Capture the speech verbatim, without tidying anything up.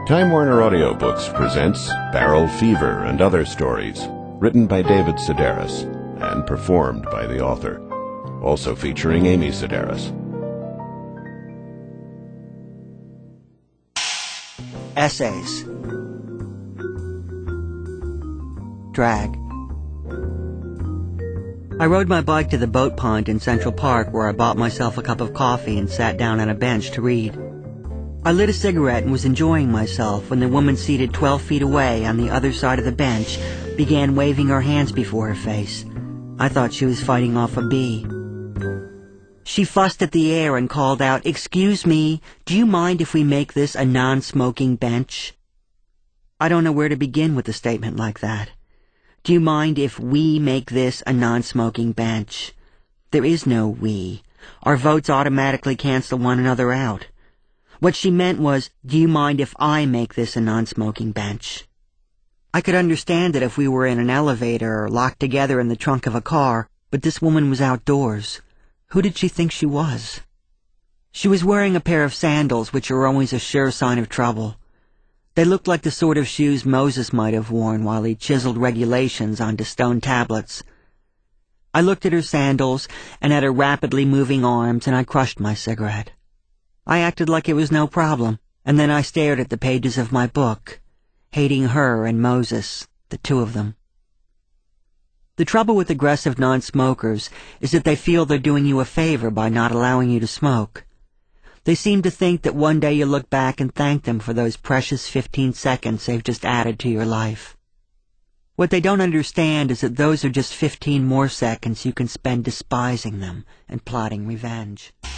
Time Warner Audiobooks presents Barrel Fever and Other Stories, written by David Sedaris and performed by the author. Also featuring Amy Sedaris. Essays. Drag. I rode my bike to the boat pond in Central Park, where I bought myself a cup of coffee and sat down on a bench to read. I lit a cigarette and was enjoying myself when the woman seated twelve feet away on the other side of the bench began waving her hands before her face. I thought she was fighting off a bee. She fussed at the air and called out, "Excuse me, do you mind if we make this a non-smoking bench?" I don't know where to begin with a statement like that. Do you mind if we make this a non-smoking bench? There is no we. Our votes automatically cancel one another out. What she meant was, do you mind if I make this a non-smoking bench? I could understand it if we were in an elevator or locked together in the trunk of a car, but this woman was outdoors. Who did she think she was? She was wearing a pair of sandals, which are always a sure sign of trouble. They looked like the sort of shoes Moses might have worn while he chiseled regulations onto stone tablets. I looked at her sandals and at her rapidly moving arms, and I crushed my cigarette. I acted like it was no problem, and then I stared at the pages of my book, hating her and Moses, the two of them. The trouble with aggressive non-smokers is that they feel they're doing you a favor by not allowing you to smoke. They seem to think that one day you'll look back and thank them for those precious fifteen seconds they've just added to your life. What they don't understand is that those are just fifteen more seconds you can spend despising them and plotting revenge.